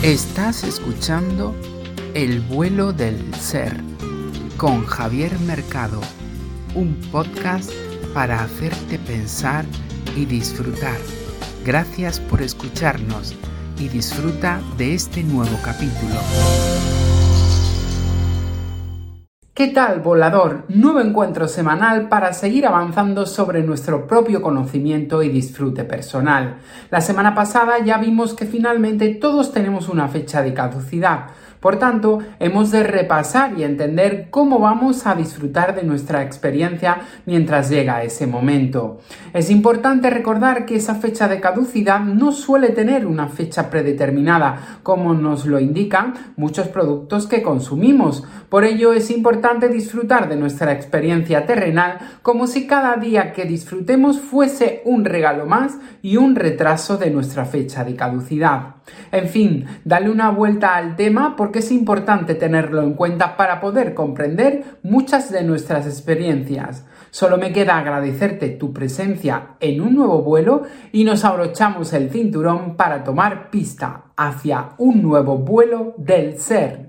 Estás escuchando El vuelo del ser con Javier Mercado, un podcast para hacerte pensar y disfrutar. Gracias por escucharnos y disfruta de este nuevo capítulo. ¿Qué tal, volador? Nuevo encuentro semanal para seguir avanzando sobre nuestro propio conocimiento y disfrute personal. La semana pasada ya vimos que finalmente todos tenemos una fecha de caducidad. Por tanto, hemos de repasar y entender cómo vamos a disfrutar de nuestra experiencia mientras llega ese momento. Es importante recordar que esa fecha de caducidad no suele tener una fecha predeterminada, como nos lo indican muchos productos que consumimos. Por ello, es importante disfrutar de nuestra experiencia terrenal como si cada día que disfrutemos fuese un regalo más y un retraso de nuestra fecha de caducidad. En fin, dale una vuelta al tema porque es importante tenerlo en cuenta para poder comprender muchas de nuestras experiencias. Solo me queda agradecerte tu presencia en un nuevo vuelo y nos abrochamos el cinturón para tomar pista hacia un nuevo vuelo del ser.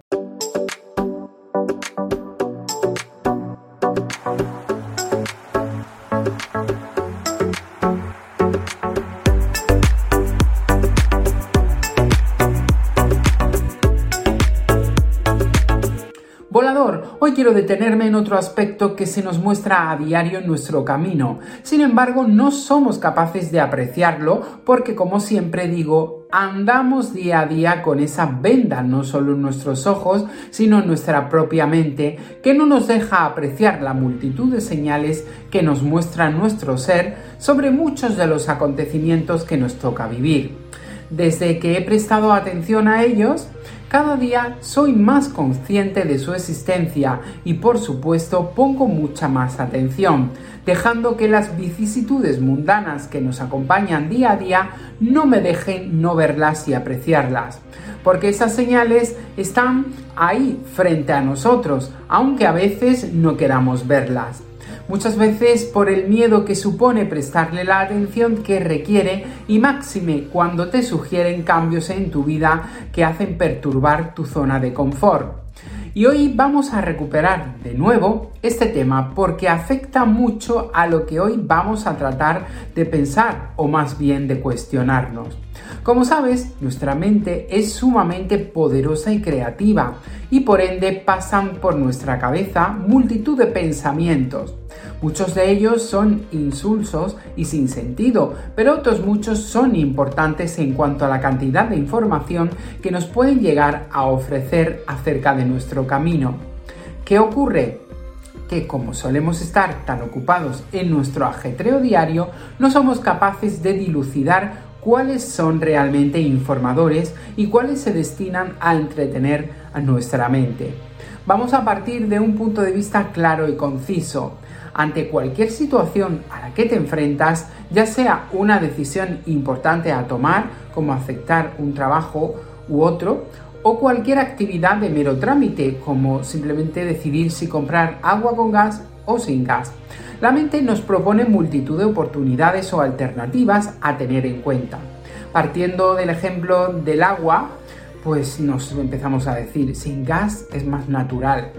Volador, hoy quiero detenerme en otro aspecto que se nos muestra a diario en nuestro camino. Sin embargo, no somos capaces de apreciarlo porque, como siempre digo, andamos día a día con esa venda no solo en nuestros ojos, sino en nuestra propia mente, que no nos deja apreciar la multitud de señales que nos muestra nuestro ser sobre muchos de los acontecimientos que nos toca vivir. Desde que he prestado atención a ellos, cada día soy más consciente de su existencia y, por supuesto, pongo mucha más atención, dejando que las vicisitudes mundanas que nos acompañan día a día no me dejen no verlas y apreciarlas, porque esas señales están ahí frente a nosotros, aunque a veces no queramos verlas. Muchas veces por el miedo que supone prestarle la atención que requiere y máxime cuando te sugieren cambios en tu vida que hacen perturbar tu zona de confort. Y hoy vamos a recuperar de nuevo este tema porque afecta mucho a lo que hoy vamos a tratar de pensar o más bien de cuestionarnos. Como sabes, nuestra mente es sumamente poderosa y creativa y por ende pasan por nuestra cabeza multitud de pensamientos. Muchos de ellos son insulsos y sin sentido, pero otros muchos son importantes en cuanto a la cantidad de información que nos pueden llegar a ofrecer acerca de nuestro camino. ¿Qué ocurre? Que como solemos estar tan ocupados en nuestro ajetreo diario, no somos capaces de dilucidar cuáles son realmente informadores y cuáles se destinan a entretener a nuestra mente. Vamos a partir de un punto de vista claro y conciso. Ante cualquier situación a la que te enfrentas, ya sea una decisión importante a tomar, como aceptar un trabajo u otro, o cualquier actividad de mero trámite, como simplemente decidir si comprar agua con gas o sin gas, la mente nos propone multitud de oportunidades o alternativas a tener en cuenta. Partiendo del ejemplo del agua, pues nos empezamos a decir, sin gas es más natural,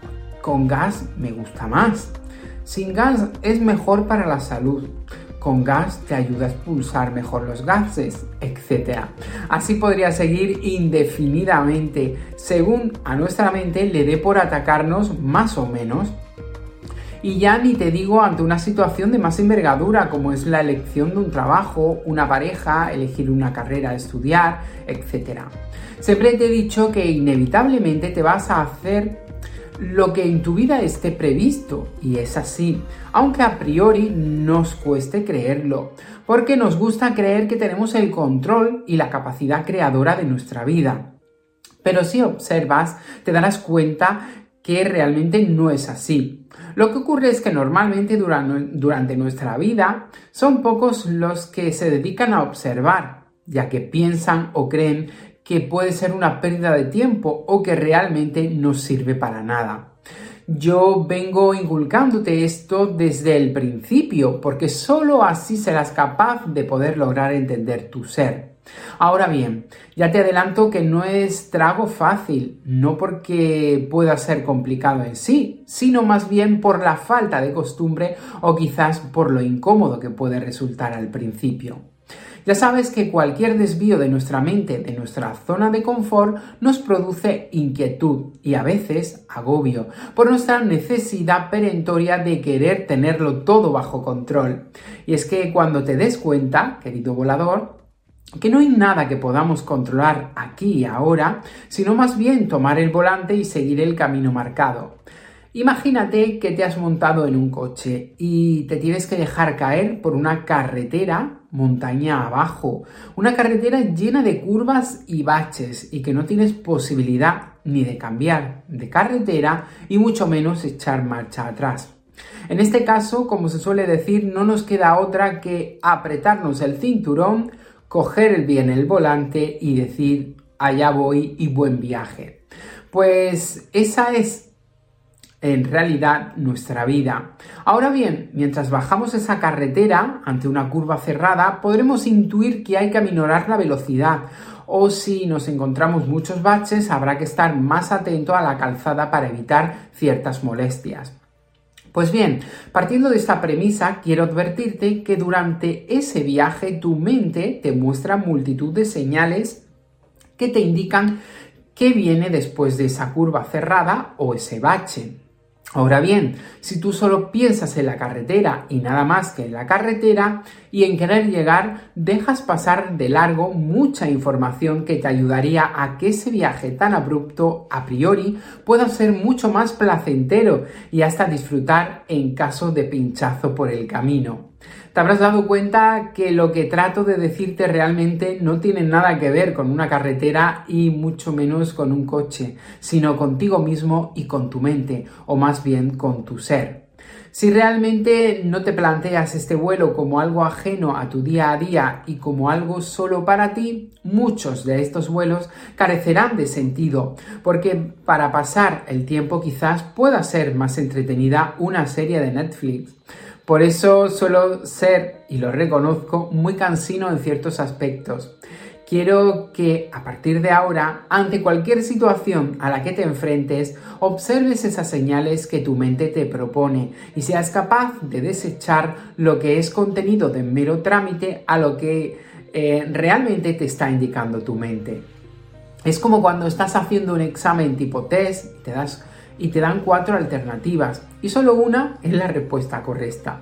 con gas me gusta más. Sin gas es mejor para la salud, con gas te ayuda a expulsar mejor los gases, etc. Así podría seguir indefinidamente, según a nuestra mente le dé por atacarnos más o menos. Y ya ni te digo ante una situación de más envergadura como es la elección de un trabajo, una pareja, elegir una carrera a estudiar, etc. Siempre te he dicho que inevitablemente te vas a hacer lo que en tu vida esté previsto, y es así, aunque a priori nos cueste creerlo, porque nos gusta creer que tenemos el control y la capacidad creadora de nuestra vida. Pero si observas, te darás cuenta que realmente no es así. Lo que ocurre es que normalmente durante nuestra vida son pocos los que se dedican a observar, ya que piensan o creen que puede ser una pérdida de tiempo o que realmente no sirve para nada. Yo vengo inculcándote esto desde el principio, porque solo así serás capaz de poder lograr entender tu ser. Ahora bien, ya te adelanto que no es trago fácil, no porque pueda ser complicado en sí, sino más bien por la falta de costumbre o quizás por lo incómodo que puede resultar al principio. Ya sabes que cualquier desvío de nuestra mente de nuestra zona de confort nos produce inquietud y a veces agobio por nuestra necesidad perentoria de querer tenerlo todo bajo control. Y es que cuando te des cuenta, querido volador, que no hay nada que podamos controlar aquí y ahora, sino más bien tomar el volante y seguir el camino marcado. Imagínate que te has montado en un coche y te tienes que dejar caer por una carretera montaña abajo, una carretera llena de curvas y baches y que no tienes posibilidad ni de cambiar de carretera y mucho menos echar marcha atrás. En este caso, como se suele decir, no nos queda otra que apretarnos el cinturón, coger bien el volante y decir allá voy y buen viaje. Pues esa es en realidad nuestra vida. Ahora bien, mientras bajamos esa carretera ante una curva cerrada, podremos intuir que hay que aminorar la velocidad, o si nos encontramos muchos baches, habrá que estar más atento a la calzada para evitar ciertas molestias. Pues bien, partiendo de esta premisa, quiero advertirte que durante ese viaje tu mente te muestra multitud de señales que te indican qué viene después de esa curva cerrada o ese bache. Ahora bien, si tú solo piensas en la carretera y nada más que en la carretera y en querer llegar, dejas pasar de largo mucha información que te ayudaría a que ese viaje tan abrupto a priori pueda ser mucho más placentero y hasta disfrutar en caso de pinchazo por el camino. Te habrás dado cuenta que lo que trato de decirte realmente no tiene nada que ver con una carretera y mucho menos con un coche, sino contigo mismo y con tu mente, o más bien con tu ser. Si realmente no te planteas este vuelo como algo ajeno a tu día a día y como algo solo para ti, muchos de estos vuelos carecerán de sentido, porque para pasar el tiempo quizás pueda ser más entretenida una serie de Netflix. Por eso suelo ser, y lo reconozco, muy cansino en ciertos aspectos. Quiero que a partir de ahora, ante cualquier situación a la que te enfrentes, observes esas señales que tu mente te propone y seas capaz de desechar lo que es contenido de mero trámite a lo que realmente te está indicando tu mente. Es como cuando estás haciendo un examen tipo test y te dan 4 alternativas y solo una es la respuesta correcta.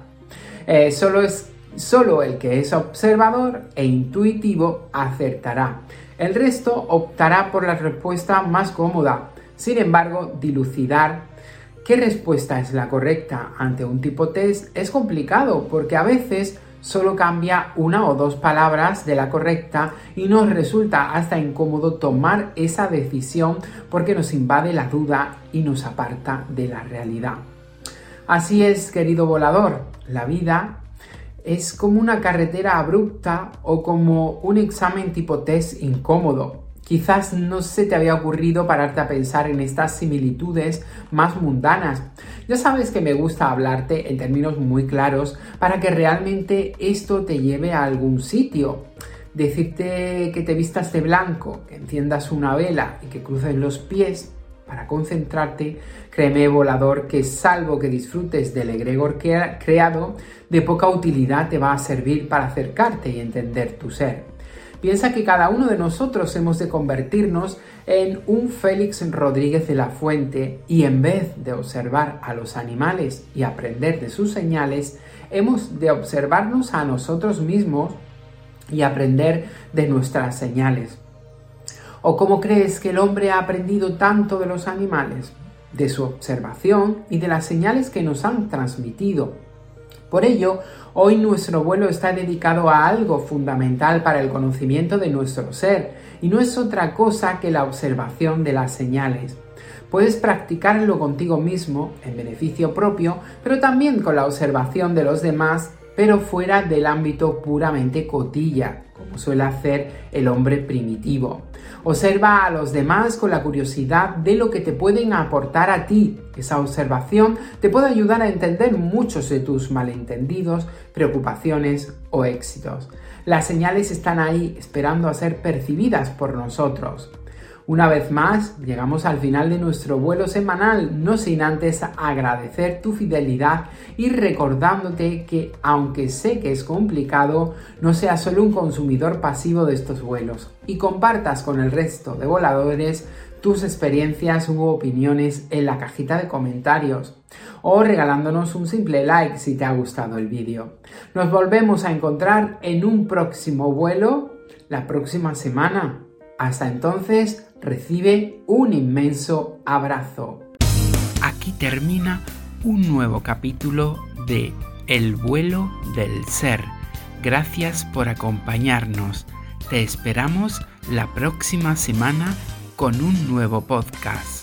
Solo el que es observador e intuitivo acertará. El resto optará por la respuesta más cómoda. Sin embargo, dilucidar qué respuesta es la correcta ante un tipo test es complicado porque a veces solo cambia una o dos palabras de la correcta y nos resulta hasta incómodo tomar esa decisión porque nos invade la duda y nos aparta de la realidad. Así es, querido volador, la vida es como una carretera abrupta o como un examen tipo test incómodo. Quizás no se te había ocurrido pararte a pensar en estas similitudes más mundanas. Ya sabes que me gusta hablarte en términos muy claros para que realmente esto te lleve a algún sitio. Decirte que te vistas de blanco, que enciendas una vela y que cruces los pies para concentrarte, créeme, volador, que salvo que disfrutes del egregor creado, de poca utilidad te va a servir para acercarte y entender tu ser. Piensa que cada uno de nosotros hemos de convertirnos en un Félix Rodríguez de la Fuente y en vez de observar a los animales y aprender de sus señales, hemos de observarnos a nosotros mismos y aprender de nuestras señales. ¿O cómo crees que el hombre ha aprendido tanto de los animales? De su observación y de las señales que nos han transmitido. Por ello, hoy nuestro vuelo está dedicado a algo fundamental para el conocimiento de nuestro ser y no es otra cosa que la observación de las señales. Puedes practicarlo contigo mismo en beneficio propio, pero también con la observación de los demás, pero fuera del ámbito puramente cotilla, como suele hacer el hombre primitivo. Observa a los demás con la curiosidad de lo que te pueden aportar a ti. Esa observación te puede ayudar a entender muchos de tus malentendidos, preocupaciones o éxitos. Las señales están ahí esperando a ser percibidas por nosotros. Una vez más, llegamos al final de nuestro vuelo semanal, no sin antes agradecer tu fidelidad y recordándote que, aunque sé que es complicado, no seas solo un consumidor pasivo de estos vuelos y compartas con el resto de voladores tus experiencias u opiniones en la cajita de comentarios o regalándonos un simple like si te ha gustado el vídeo. Nos volvemos a encontrar en un próximo vuelo la próxima semana. Hasta entonces, recibe un inmenso abrazo. Aquí termina un nuevo capítulo de El vuelo del ser. Gracias por acompañarnos. Te esperamos la próxima semana con un nuevo podcast.